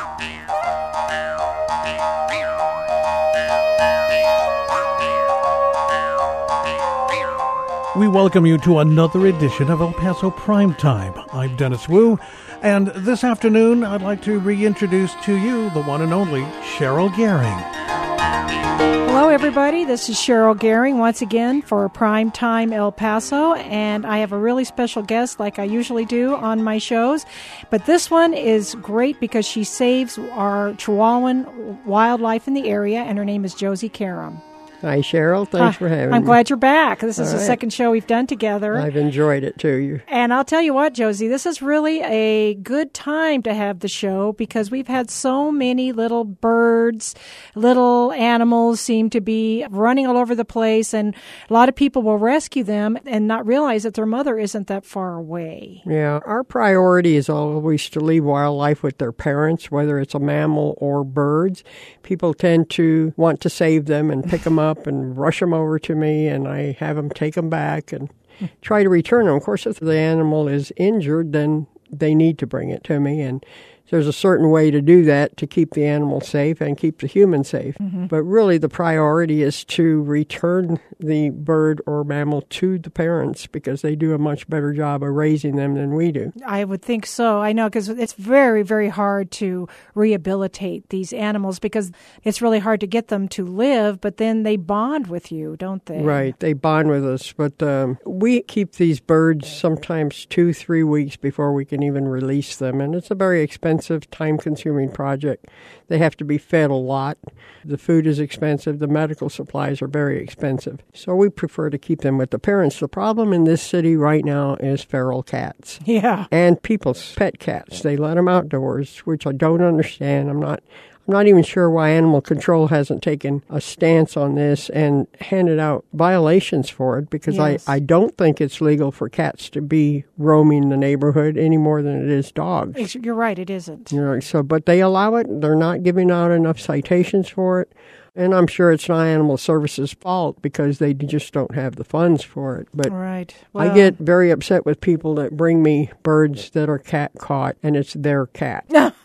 We welcome you to another edition of El Paso Primetime. I'm Dennis Wu, and this afternoon I'd like to reintroduce to you the one and only Cheryl Gehring. Hello, everybody. This is Cheryl Gehring once again for Primetime El Paso, and I have a really special guest like I usually do on my shows. But this one is great because she saves our Chihuahuan wildlife in the area, and her name is Josie Karam. Hi, Cheryl. Thanks for having me. I'm glad you're back. This is All the right. second show we've done together. I've enjoyed it, too. And I'll tell you what, Josie, this is really a good time to have the show because we've had so many little birds, little animals seem to be running all over the place, and a lot of people will rescue them and not realize that their mother isn't that far away. Yeah, our priority is always to leave wildlife with their parents, whether it's a mammal or birds. People tend to want to save them and pick them up and rush them over to me, and I have them take them back and try to return them. Of course, if the animal is injured, then they need to bring it to me, and there's a certain way to do that to keep the animal safe and keep the human safe. Mm-hmm. But really the priority is to return the bird or mammal to the parents because they do a much better job of raising them than we do. I would think so. I know, because it's very, very hard to rehabilitate these animals because it's really hard to get them to live, but then they bond with you, don't they? Right. They bond with us. But we keep these birds sometimes 2-3 weeks before we can even release them, and it's a very expensive, time-consuming project. They have to be fed a lot. The food is expensive. The medical supplies are very expensive. So we prefer to keep them with the parents. The problem in this city right now is feral cats. Yeah. And people's pet cats. They let them outdoors, which I don't understand. I'm not even sure why Animal Control hasn't taken a stance on this and handed out violations for it, because Yes. I don't think it's legal for cats to be roaming the neighborhood any more than it is dogs. You're right, it isn't. You know, but they allow it. They're not giving out enough citations for it. And I'm sure it's not Animal Services' fault because they just don't have the funds for it. But Right. I get very upset with people that bring me birds that are cat caught and it's their cat.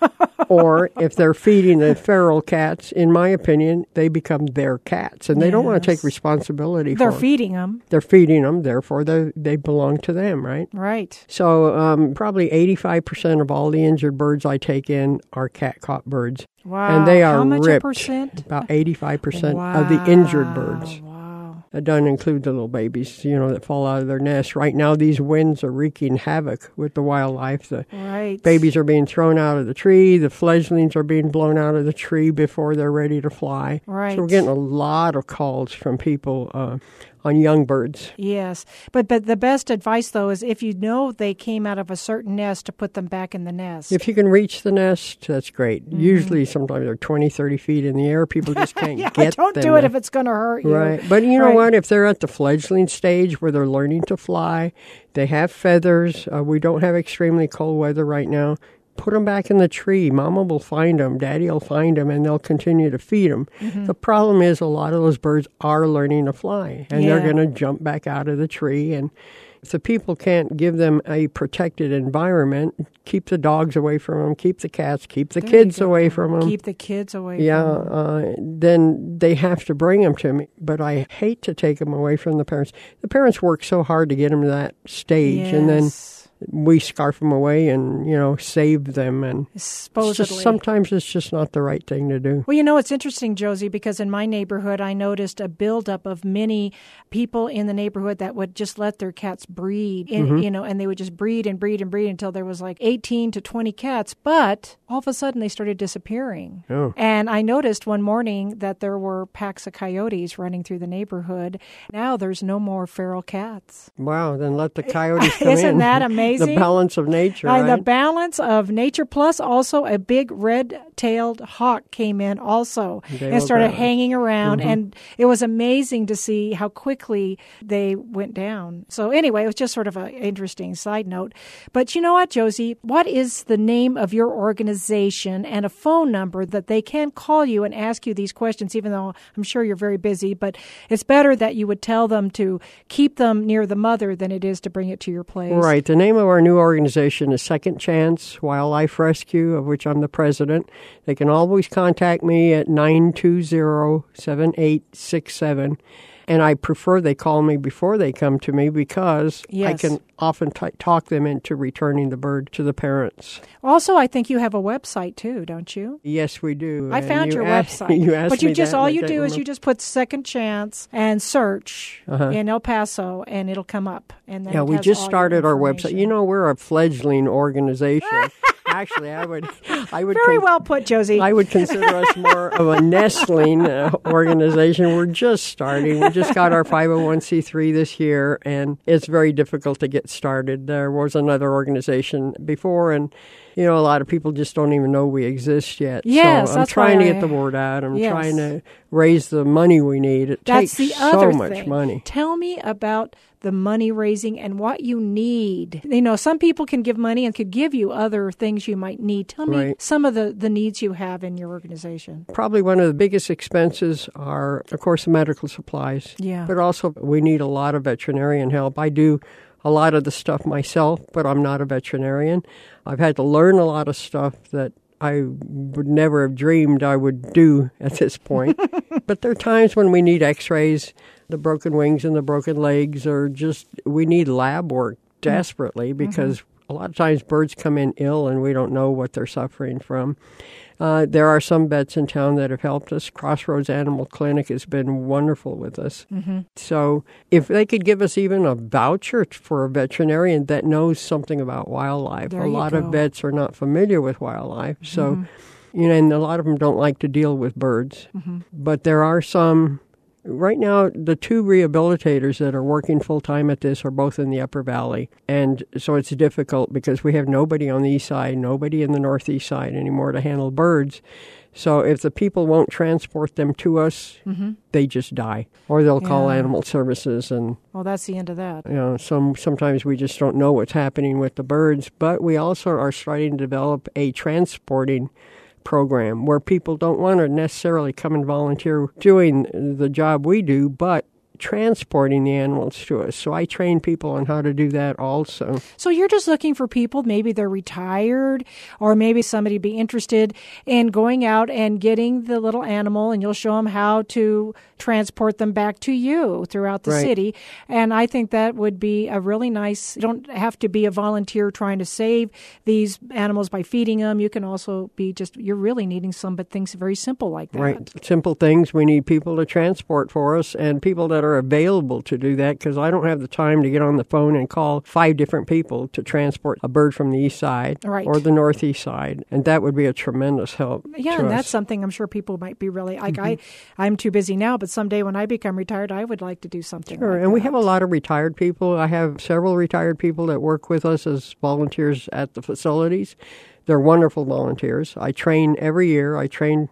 Or if they're feeding the feral cats, in my opinion, they become their cats. And they don't want to take responsibility for They're them. feeding them. They're feeding them, therefore they belong to them, right? Right. So probably 85% of all the injured birds I take in are cat-caught birds. Wow. And they are How much ripped. a percent? About 85% of the injured birds. Wow. That doesn't include the little babies, that fall out of their nest. Right now, these winds are wreaking havoc with the wildlife. The Right. babies are being thrown out of the tree. The fledglings are being blown out of the tree before they're ready to fly. Right. So we're getting a lot of calls from people on young birds. Yes. But the best advice, though, is if you know they came out of a certain nest, to put them back in the nest. If you can reach the nest, that's great. Mm-hmm. Usually, sometimes they're 20, 30 feet in the air. People just can't get don't them. do it if it's going to hurt you. Right. But you know what? If they're at the fledgling stage where they're learning to fly, they have feathers. We don't have extremely cold weather right now. Put them back in the tree. Mama will find them. Daddy will find them, and they'll continue to feed them. Mm-hmm. The problem is a lot of those birds are learning to fly, and they're going to jump back out of the tree. And if the people can't give them a protected environment, keep the dogs away from them, keep the cats, keep the kids away from them. Keep the kids away from them. Then they have to bring them to me. But I hate to take them away from the parents. The parents work so hard to get them to that stage, and then we scarf them away and, save them. And supposedly. Sometimes it's just not the right thing to do. Well, it's interesting, Josie, because in my neighborhood, I noticed a buildup of many people in the neighborhood that would just let their cats breed, and they would just breed and breed and breed until there was like 18 to 20 cats. But all of a sudden, they started disappearing. Oh. And I noticed one morning that there were packs of coyotes running through the neighborhood. Now there's no more feral cats. Wow, then let the coyotes come in. Isn't that amazing? The balance of nature, right? The balance of nature, plus also a big red-tailed hawk came in also and started hanging around. Mm-hmm. And it was amazing to see how quickly they went down. So anyway, it was just sort of an interesting side note. But you know what, Josie? What is the name of your organization and a phone number that they can call you and ask you these questions, even though I'm sure you're very busy, but it's better that you would tell them to keep them near the mother than it is to bring it to your place. Right. The name of our new organization is Second Chance Wildlife Rescue, of which I'm the president. They can always contact me at 920-7867. And I prefer they call me before they come to me because I can often talk them into returning the bird to the parents. Also, I think you have a website too, don't you? Yes, we do. I found your website. You asked but you me just that, all you do is you just put Second Chance and search in El Paso, and it'll come up. And then we just started our website. You know, we're a fledgling organization. Actually, I would very well put, Josie. I would consider us more of a nestling organization. We're just starting. We just got our 501c3 this year, and it's very difficult to get started. There was another organization before, and a lot of people just don't even know we exist yet. Yes, so I'm trying to get the word out. I'm trying to raise the money we need. It takes so much money. Tell me about the money raising and what you need. Some people can give money and could give you other things you might need. Tell me some of the needs you have in your organization. Probably one of the biggest expenses are, of course, medical supplies. Yeah. But also we need a lot of veterinarian help. I do a lot of the stuff myself, but I'm not a veterinarian. I've had to learn a lot of stuff that I would never have dreamed I would do at this point. But there are times when we need x-rays, the broken wings and the broken legs, or just we need lab work desperately because a lot of times birds come in ill and we don't know what they're suffering from. There are some vets in town that have helped us. Crossroads Animal Clinic has been wonderful with us. So if they could give us even a voucher for a veterinarian that knows something about wildlife. A lot of vets are not familiar with wildlife. So, and a lot of them don't like to deal with birds. But there are some. Right now, the two rehabilitators that are working full-time at this are both in the Upper Valley. And so it's difficult because we have nobody on the east side, nobody in the northeast side anymore to handle birds. So if the people won't transport them to us, they just die. Or they'll call animal services. And well, that's the end of that. Sometimes we just don't know what's happening with the birds. But we also are starting to develop a transporting program where people don't want to necessarily come and volunteer doing the job we do, but transporting the animals to us. So I train people on how to do that also. So you're just looking for people, maybe they're retired, or maybe somebody be interested in going out and getting the little animal, and you'll show them how to transport them back to you throughout the city. And I think that would be a really nice, you don't have to be a volunteer trying to save these animals by feeding them. You can also be you're really needing some, but things very simple like that. Right. Simple things. We need people to transport for us and people that are available to do that, because I don't have the time to get on the phone and call 5 different people to transport a bird from the east side or the northeast side. And that would be a tremendous help. Yeah, and that's something I'm sure people might be really like. I'm too busy now, but someday when I become retired, I would like to do something like that. And we have a lot of retired people. I have several retired people that work with us as volunteers at the facilities. They're wonderful volunteers. I train every year. I train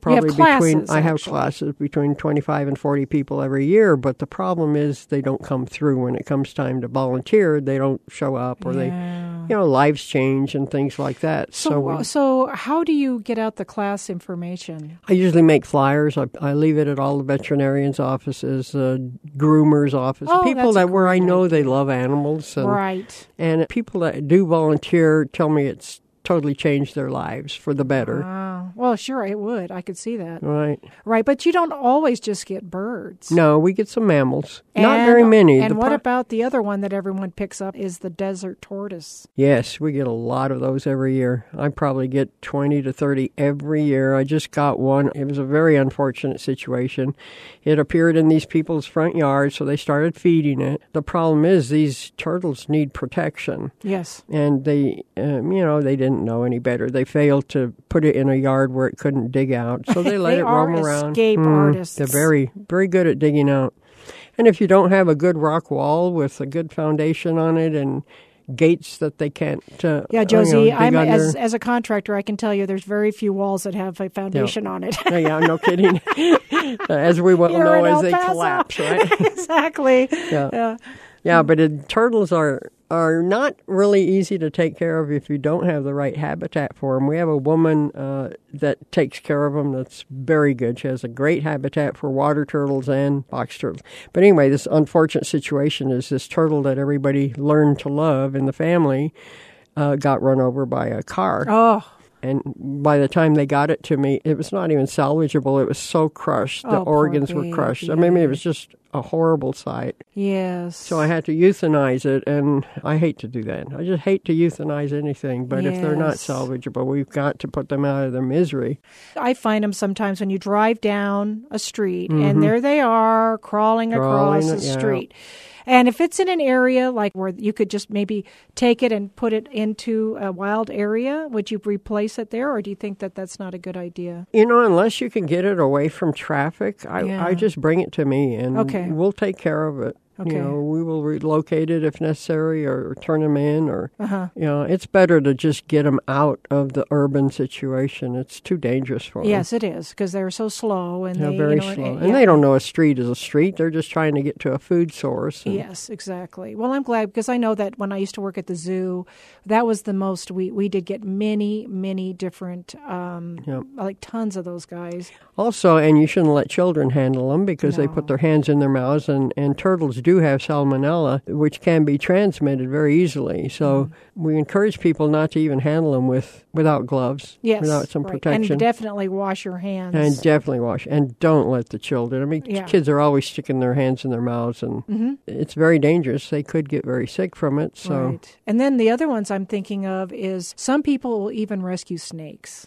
I have classes between 25 and 40 people every year, but the problem is they don't come through when it comes time to volunteer. They don't show up, or lives change and things like that. So how do you get out the class information? I usually make flyers. I leave it at all the veterinarians' offices, groomers' offices, people that where I know they love animals. And people that do volunteer tell me it's totally changed their lives for the better. Wow. Well, sure, it would. I could see that. Right. But you don't always just get birds. No, we get some mammals. Not very many. And what about the other one that everyone picks up is the desert tortoise? Yes, we get a lot of those every year. I probably get 20 to 30 every year. I just got one. It was a very unfortunate situation. It appeared in these people's front yards, so they started feeding it. The problem is these turtles need protection. Yes. And they didn't know any better. They failed to put it in a yard where it couldn't dig out, so they let it roam around. Escape artists. They're very, very good at digging out. And if you don't have a good rock wall with a good foundation on it and gates that they can't Josie, as a contractor, I can tell you there's very few walls that have a foundation on it. No kidding. As we well know, as they collapse, right? Exactly. Yeah, but turtles are are not really easy to take care of if you don't have the right habitat for them. We have a woman that takes care of them that's very good. She has a great habitat for water turtles and box turtles. But anyway, this unfortunate situation is this turtle that everybody learned to love in the family got run over by a car. Oh. And by the time they got it to me, it was not even salvageable. It was so crushed. The organs were crushed. I mean, it was just a horrible sight. Yes. So I had to euthanize it, and I hate to do that. I just hate to euthanize anything. But if they're not salvageable, we've got to put them out of their misery. I find them sometimes when you drive down a street, and there they are crawling across the street. And if it's in an area like where you could just maybe take it and put it into a wild area, would you replace it there, or do you think that that's not a good idea? Unless you can get it away from traffic, I just bring it to me, and we'll take care of it. Okay. We will relocate it if necessary, or turn them in, or it's better to just get them out of the urban situation. It's too dangerous for them. Yes, it is, because they're so slow, and they're very slow, and they don't know a street is a street. They're just trying to get to a food source. Yes, exactly. Well, I'm glad, because I know that when I used to work at the zoo, that was the most we did get many different, like tons of those guys. Also, and you shouldn't let children handle them because they put their hands in their mouths, and turtles do have salmonella, which can be transmitted very easily. So we encourage people not to even handle them without gloves, without some protection. And definitely wash your hands. And definitely wash. And don't let the children. I mean, kids are always sticking their hands in their mouths, and it's very dangerous. They could get very sick from it. So. Right. And then the other ones I'm thinking of is some people will even rescue snakes,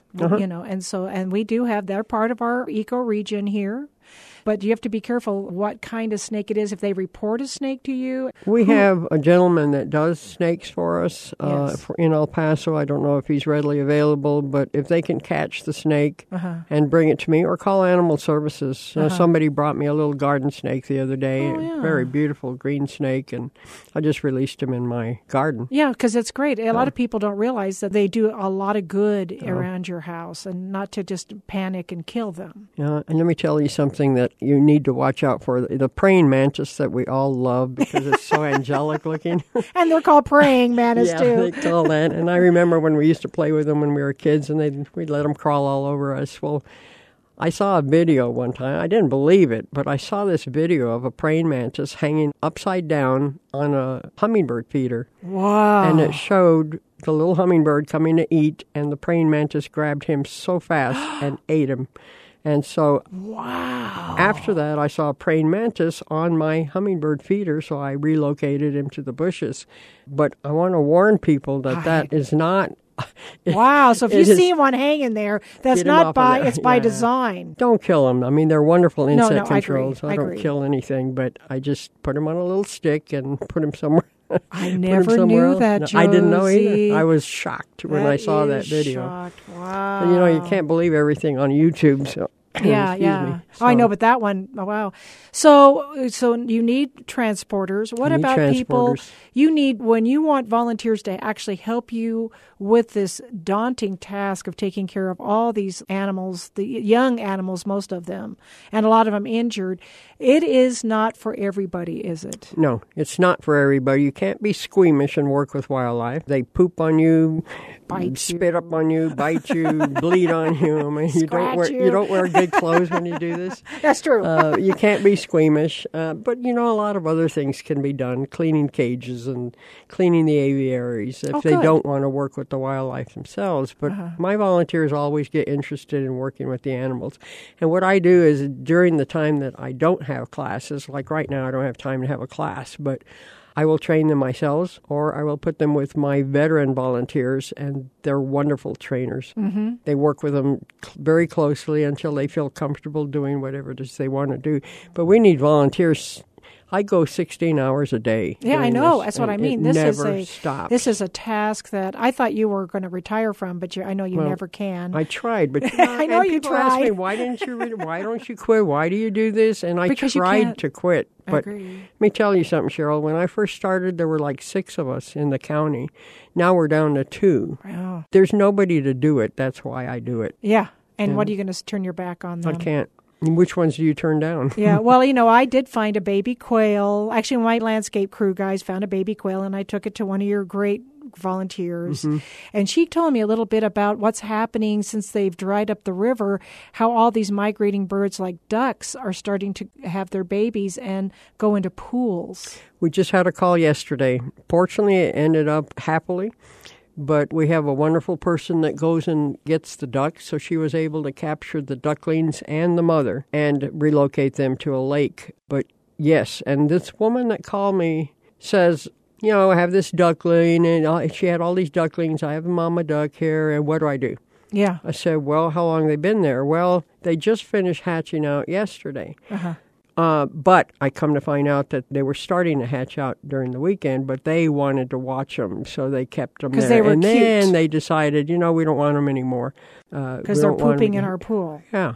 and we do have, they're part of our ecoregion here. But you have to be careful what kind of snake it is. If they report a snake to you. We have a gentleman that does snakes for us in El Paso. I don't know if he's readily available, but if they can catch the snake and bring it to me, or call Animal Services. Somebody brought me a little garden snake the other day, a very beautiful green snake, and I just released him in my garden. Yeah, because it's great. A lot of people don't realize that they do a lot of good around your house, and not to just panic and kill them. Yeah, and let me tell you something that you need to watch out for. The praying mantis that we all love because it's so angelic looking. And they're called praying mantis too. Yeah, they call that. And I remember when we used to play with them when we were kids, and we'd let them crawl all over us. Well, I saw a video one time. I didn't believe it, but I saw this video of a praying mantis hanging upside down on a hummingbird feeder. Wow. And it showed the little hummingbird coming to eat, and the praying mantis grabbed him so fast and ate him. And so after that, I saw a praying mantis on my hummingbird feeder, so I relocated him to the bushes. But I want to warn people that is not... Wow, so if you see one hanging there, that's not by design. Don't kill them. I mean, they're wonderful insect controls. I don't kill anything, but I just put them on a little stick and put them somewhere. I never knew that, Josie. I didn't know either. I was shocked when I saw that video. Shocked. Wow. And, you can't believe everything on YouTube, so... Yeah. So. Oh, I know, but that one, wow. So you need transporters. What about people? You need, when you want volunteers to actually help you with this daunting task of taking care of all these animals, the young animals, most of them, and a lot of them injured, it is not for everybody, is it? No, it's not for everybody. You can't be squeamish and work with wildlife. They poop on you, spit up on you, bite you, bleed on you. I mean, you don't wear good clothes when you do this. That's true. You can't be squeamish, but a lot of other things can be done, cleaning cages and cleaning the aviaries if they don't want to work with the wildlife themselves. But my volunteers always get interested in working with the animals. And what I do is during the time that I don't have classes, like right now I don't have time to have a class, but I will train them myself, or I will put them with my veteran volunteers, and they're wonderful trainers. Mm-hmm. They work with them very closely until they feel comfortable doing whatever it is they want to do. But we need volunteers. I go 16 hours a day. Yeah, I know. That's what I mean. This is a task that I thought you were going to retire from, but I know you never can. I tried, but I know you tried. Ask me, why don't you quit? Why do you do this? And I tried to quit. But let me tell you something, Cheryl. When I first started, there were like 6 of us in the county. Now we're down to 2. Wow. There's nobody to do it. That's why I do it. Yeah. And what are you going to turn your back on them? I can't. And which ones do you turn down? Yeah, well, I did find a baby quail. Actually, my landscape crew guys found a baby quail, and I took it to one of your great volunteers. And she told me a little bit about what's happening since they've dried up the river, how all these migrating birds like ducks are starting to have their babies and go into pools. We just had a call yesterday. Fortunately, it ended up happily. But we have a wonderful person that goes and gets the ducks, so she was able to capture the ducklings and the mother and relocate them to a lake. But yes, and this woman that called me says, I have this duckling, and she had all these ducklings. I have a mama duck here, and what do I do? Yeah. I said, well, how long have they been there? Well, they just finished hatching out yesterday. But I come to find out that they were starting to hatch out during the weekend, but they wanted to watch them, so they kept them there. Because they were cute. Then they decided, we don't want them anymore. Because they're pooping in our pool. Yeah.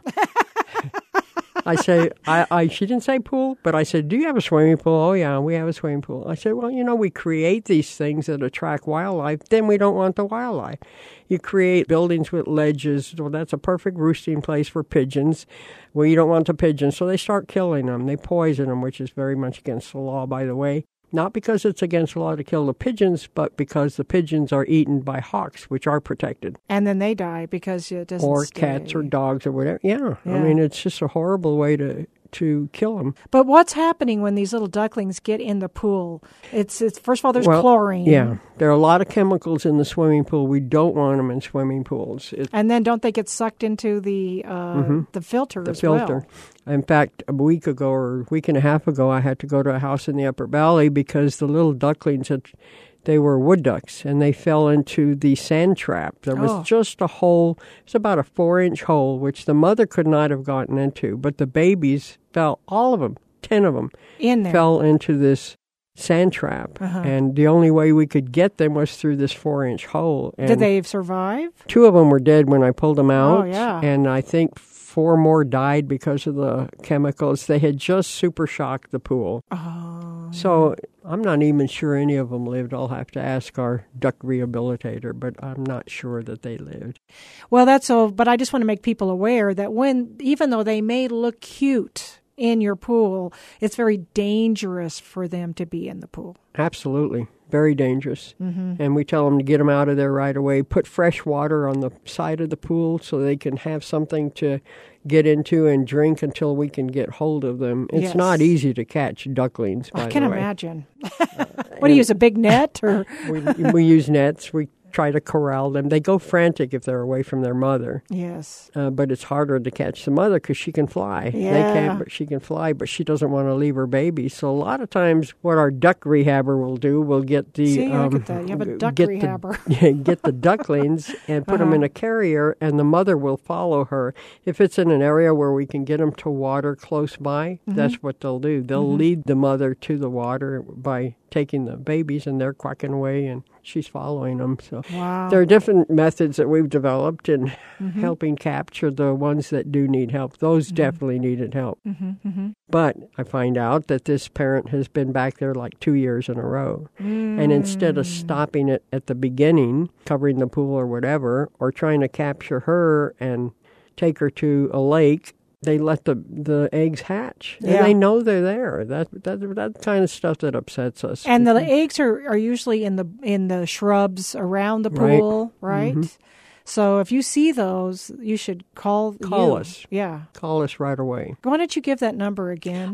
I say, she didn't say pool, but I said, do you have a swimming pool? Oh, yeah, we have a swimming pool. I said, well, we create these things that attract wildlife, then we don't want the wildlife. You create buildings with ledges. Well, that's a perfect roosting place for pigeons. Well, you don't want the pigeons, so they start killing them. They poison them, which is very much against the law, by the way. Not because it's against the law to kill the pigeons, but because the pigeons are eaten by hawks, which are protected. And then they die because it doesn't Or stay. cats or dogs or whatever. Yeah. I mean, it's just a horrible way to kill them. But what's happening when these little ducklings get in the pool? It's first of all, there's chlorine. Yeah. There are a lot of chemicals in the swimming pool. We don't want them in swimming pools. And then don't they get sucked into the filter as well? The filter. In fact, a week ago or a week and a half ago, I had to go to a house in the Upper Valley because the little ducklings they were wood ducks, and they fell into the sand trap. There was just a hole. It's about a 4-inch hole, which the mother could not have gotten into, but the babies fell, all of them, 10 of them, in there. Fell into this sand trap. And the only way we could get them was through this 4-inch hole. And did they survive? 2 of them were dead when I pulled them out. Oh, yeah. And I think 4 more died because of the chemicals. They had just super shocked the pool. So I'm not even sure any of them lived. I'll have to ask our duck rehabilitator, but I'm not sure that they lived. Well, but I just want to make people aware that even though they may look cute in your pool, it's very dangerous for them to be in the pool. Absolutely. Very dangerous. And we tell them to get them out of there right away. Put fresh water on the side of the pool so they can have something to get into and drink until we can get hold of them. It's not easy to catch ducklings, by the way. I can imagine. What do you use, a big net? Or we use nets. We try to corral them. They go frantic if they're away from their mother. Yes. But it's harder to catch the mother because she can fly. Yeah. They can't, but she can fly, but she doesn't want to leave her baby. So a lot of times what our duck rehabber will do, we'll get the... See, look at that. You have a duck rehabber. Get the ducklings and put them in a carrier, and the mother will follow her. If it's in an area where we can get them to water close by, that's what they'll do. They'll lead the mother to the water by taking the babies, and they're quacking away, and she's following them. So there are different methods that we've developed in helping capture the ones that do need help. Those definitely needed help. But I find out that this parent has been back there like 2 years in a row. And instead of stopping it at the beginning, covering the pool or whatever, or trying to capture her and take her to a lake, they let the eggs hatch. And they know they're there. That kind of stuff that upsets us. And the eggs are usually in the shrubs around the pool, right? So if you see those, you should call us. Yeah. Call us right away. Why don't you give that number again?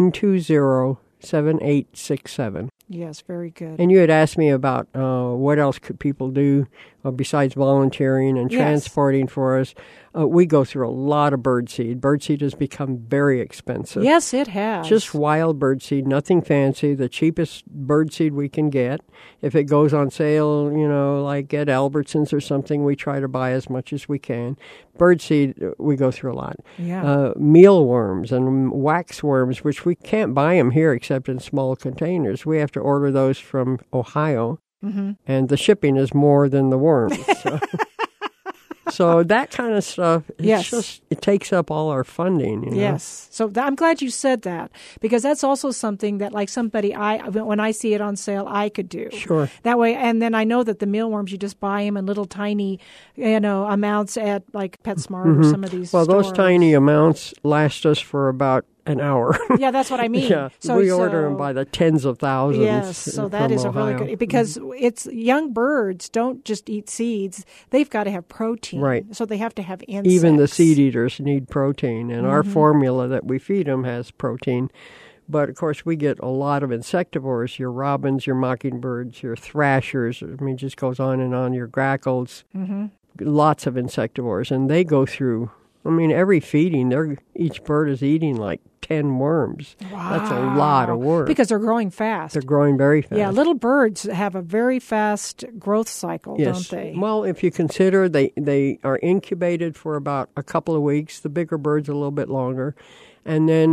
920-7867. Yes, very good. And you had asked me about what else could people do besides volunteering and transporting for us. We go through a lot of birdseed. Birdseed has become very expensive. Yes, it has. Just wild birdseed, nothing fancy, the cheapest birdseed we can get. If it goes on sale, like at Albertsons or something, we try to buy as much as we can. Birdseed, we go through a lot. Yeah. Mealworms and waxworms, which we can't buy them here except in small containers. We have to order those from Ohio, and the shipping is more than the worms. So. So that kind of stuff, Yes. it takes up all our funding. You know? Yes. So I'm glad you said that, because that's also something that, like, somebody, when I see it on sale, I could do. Sure. That way, and then I know that the mealworms, you just buy them in little tiny, amounts at, like, PetSmart or some of these Well, stores. those tiny amounts last us for about an hour. Yeah, that's what I mean. Yeah, we order them by the tens of thousands. Yes, so that from is a Ohio. really good, because it's young birds don't just eat seeds; they've got to have protein. Right. So they have to have insects. Even the seed eaters need protein, and our formula that we feed them has protein. But, of course, we get a lot of insectivores, your robins, your mockingbirds, your thrashers. I mean, it just goes on and on, your grackles. Lots of insectivores, and they go through, I mean, every feeding, each bird is eating like 10 worms. Wow. That's a lot of worms. Because they're growing fast. They're growing very fast. Yeah, little birds have a very fast growth cycle, don't they? Well, if you consider they are incubated for about a couple of weeks, the bigger birds a little bit longer. And then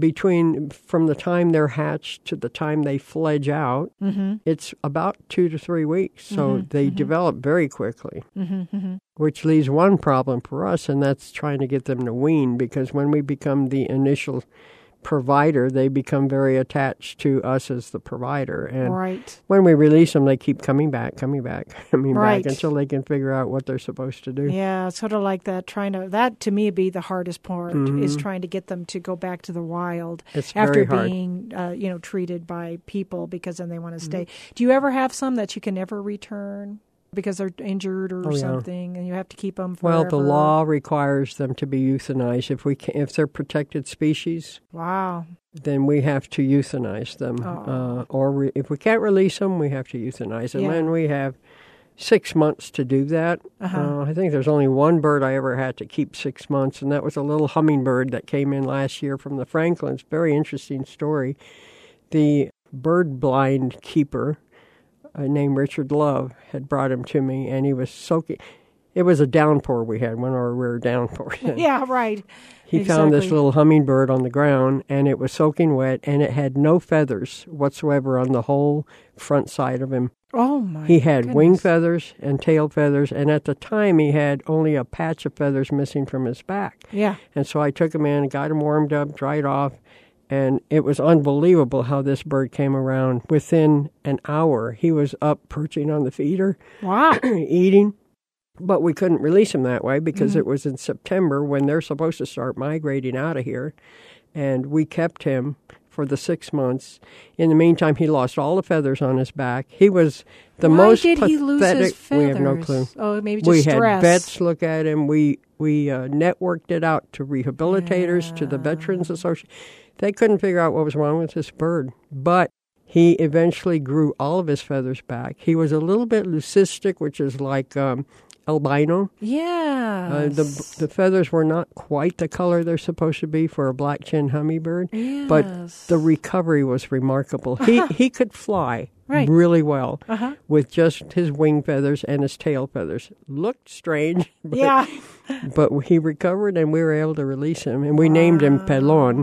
from the time they're hatched to the time they fledge out, it's about 2 to 3 weeks. So they develop very quickly, which leaves one problem for us, and that's trying to get them to wean, because when we become the initial provider, they become very attached to us as the provider. And right. when we release them, they keep coming back Right. until they can figure out what they're supposed to do. Yeah, sort of like that. That to me be the hardest part, is trying to get them to go back to the wild It's after very hard. being, treated by people, because then they want to stay. Do you ever have some that you can never return because they're injured or something, and you have to keep them forever? Well, the law requires them to be euthanized. If they're protected species, Wow. then we have to euthanize them. If we can't release them, we have to euthanize them. Yeah. And we have 6 months to do that. I think there's only one bird I ever had to keep 6 months, and that was a little hummingbird that came in last year from the Franklins. Very interesting story. The bird blind keeper named Richard Love had brought him to me, and he was soaking. It was a downpour we had, one of our rare downpours. Yeah, right. He found this little hummingbird on the ground, and it was soaking wet, and it had no feathers whatsoever on the whole front side of him. Oh, my He had goodness. wing feathers and tail feathers, and at the time he had only a patch of feathers missing from his back. Yeah. And so I took him in and got him warmed up, dried off, and it was unbelievable how this bird came around. Within an hour, he was up perching on the feeder, Wow. eating. But we couldn't release him that way because it was in September when they're supposed to start migrating out of here. And we kept him for the 6 months. In the meantime, he lost all the feathers on his back. He was the most Why did pathetic. he lose his feathers? We have no clue. Oh, maybe just We stress. had vets look at him. We networked it out to rehabilitators, to the Veterans Association. They couldn't figure out what was wrong with this bird. But he eventually grew all of his feathers back. He was a little bit leucistic, which is like albino. Yeah. The feathers were not quite the color they're supposed to be for a black-chinned hummingbird, but the recovery was remarkable. He could fly really well with just his wing feathers and his tail feathers. Looked strange, but he recovered, and we were able to release him, and we named him Pelon.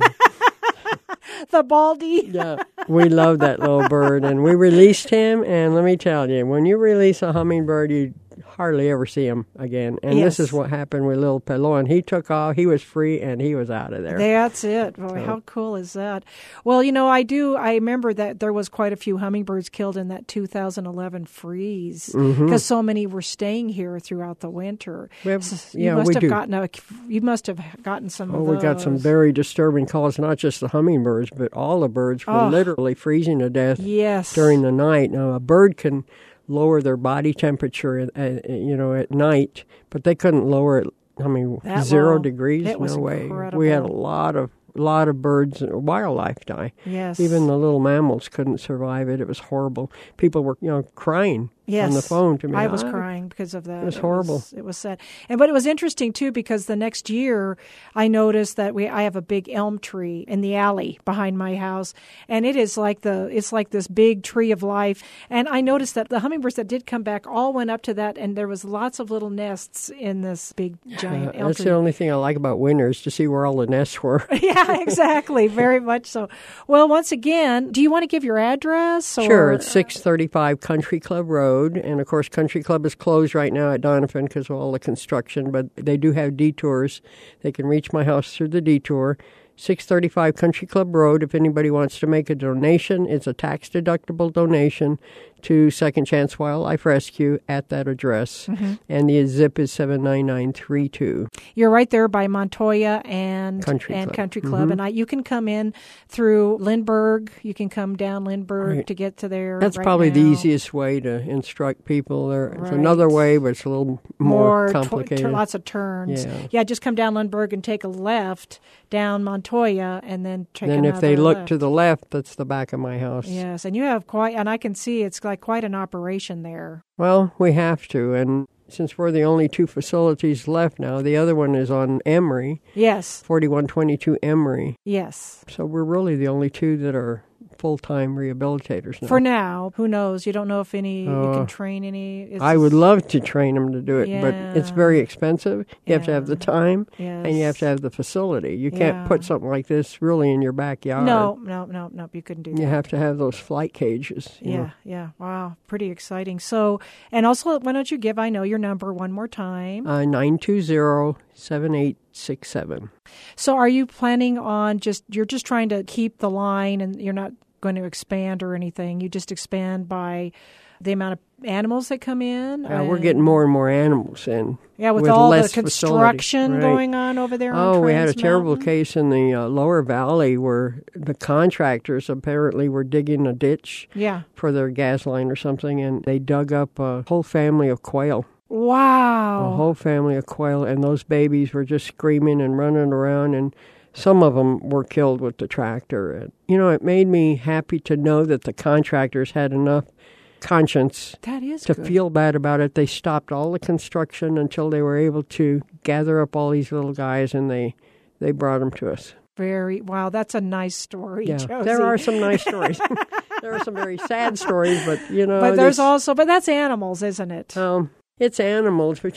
The Baldy. Yeah, we love that little bird, and we released him, and let me tell you, when you release a hummingbird, you hardly ever see him again. And this is what happened with little Pelon. He took off, he was free, and he was out of there. That's it. Boy, how cool is that? Well, I remember that there was quite a few hummingbirds killed in that 2011 freeze because so many were staying here throughout the winter. You must have gotten some of those. We got some very disturbing calls, not just the hummingbirds, but all the birds were literally freezing to death during the night. Now, a bird can lower their body temperature, at night, but they couldn't lower it. 0 degrees. No way. Incredible. We had a lot of birds and wildlife die. Yes. Even the little mammals couldn't survive it. It was horrible. People were, crying on the phone to me. I was crying because of that. It was horrible. It was sad. But it was interesting, too, because the next year I noticed that I have a big elm tree in the alley behind my house, and it's like this big tree of life. And I noticed that the hummingbirds that did come back all went up to that, and there was lots of little nests in this big, giant elm That's tree. the only thing I like about winter is to see where all the nests were. Yeah, exactly. Very much so. Well, once again, do you want to give your address? Sure. It's 635 Country Club Road Road. And, of course, Country Club is closed right now at Doniphan because of all the construction, but they do have detours. They can reach my house through the detour. 635 Country Club Road. If anybody wants to make a donation, it's a tax-deductible donation to Second Chance Wildlife Rescue at that address. And the zip is 79932. You're right there by Montoya and Country Club. And you can come in through Lindbergh. You can come down Lindbergh to get to there. That's probably the easiest way to instruct people. There's another way, but it's a little more complicated. Lots of turns. Yeah, just come down Lindbergh and take a left down Montoya and then take another left. Then if they look left. to the left, that's the back of my house. Yes, and you have and I can see it's like quite an operation there. Well, we have to, and since we're the only two facilities left now, the other one is on Emory. Yes. 4122 Emory. Yes. So we're really the only two that are full-time rehabilitators now. For now. Who knows? You don't know if you can train any. I would love to train them to do it, but it's very expensive. You have to have the time, and you have to have the facility. You can't put something like this really in your backyard. No, you couldn't do that. You have to have those flight cages. Yeah. Wow, pretty exciting. So, and also, why don't you give, I know, your number one more time? 920-7867. So are you planning on you're just trying to keep the line and you're not going to expand or anything? You just expand by the amount of animals that come in? We're getting more and more animals in. Yeah, with all the construction going on over there on we had a Trans terrible Mountain? case in the lower valley where the contractors apparently were digging a ditch for their gas line or something, and they dug up a whole family of quail. Wow. A whole family of quail, and those babies were just screaming and running around, and some of them were killed with the tractor. And, it made me happy to know that the contractors had enough conscience to feel bad about it. They stopped all the construction until they were able to gather up all these little guys, and they brought them to us. Wow, that's a nice story, Josie. There are some nice stories. There are some very sad stories, but, But but that's animals, isn't it? It's animals, but,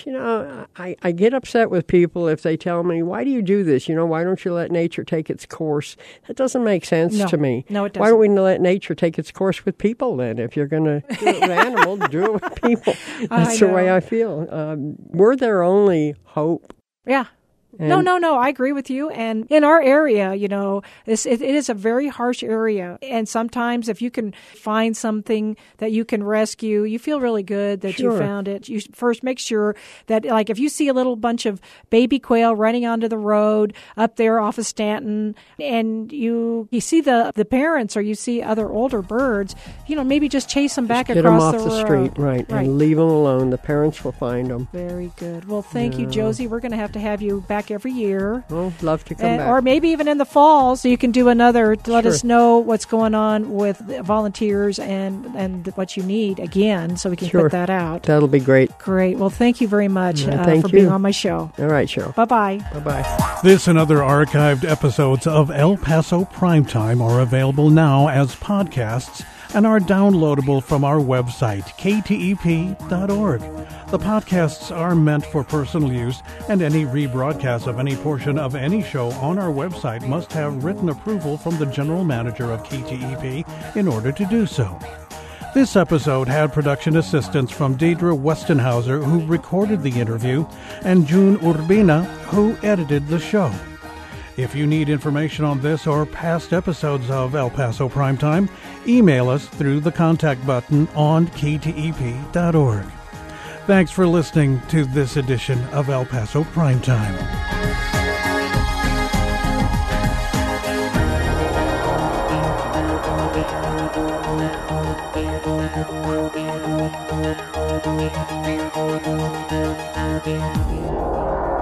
I get upset with people if they tell me, why do you do this? Why don't you let nature take its course? That doesn't make sense to me. No, it doesn't. Why don't we let nature take its course with people then? If you're going to do it with animals, do it with people. That's the way I feel. We're their only hope. Yeah. No, I agree with you. And in our area, it is a very harsh area. And sometimes if you can find something that you can rescue, you feel really good that you found it. You first make sure that, like, if you see a little bunch of baby quail running onto the road up there off of Stanton, and you see the parents or you see other older birds, maybe just chase them back across the road. Get them off the street, right, and leave them alone. The parents will find them. Very good. Well, thank you, Josie. We're going to have you back every year. Oh, love to come back. Or maybe even in the fall, so you can do another. Let us know what's going on with volunteers and what you need again, so we can put that out. That'll be great. Great. Well, thank you very much for being on my show. All right, Cheryl. Bye-bye. Bye-bye. This and other archived episodes of El Paso Primetime are available now as podcasts and are downloadable from our website, ktep.org. The podcasts are meant for personal use, and any rebroadcast of any portion of any show on our website must have written approval from the general manager of KTEP in order to do so. This episode had production assistance from Deidre Westenhauser, who recorded the interview, and June Urbina, who edited the show. If you need information on this or past episodes of El Paso Primetime, email us through the contact button on ktep.org. Thanks for listening to this edition of El Paso Primetime. Yeah.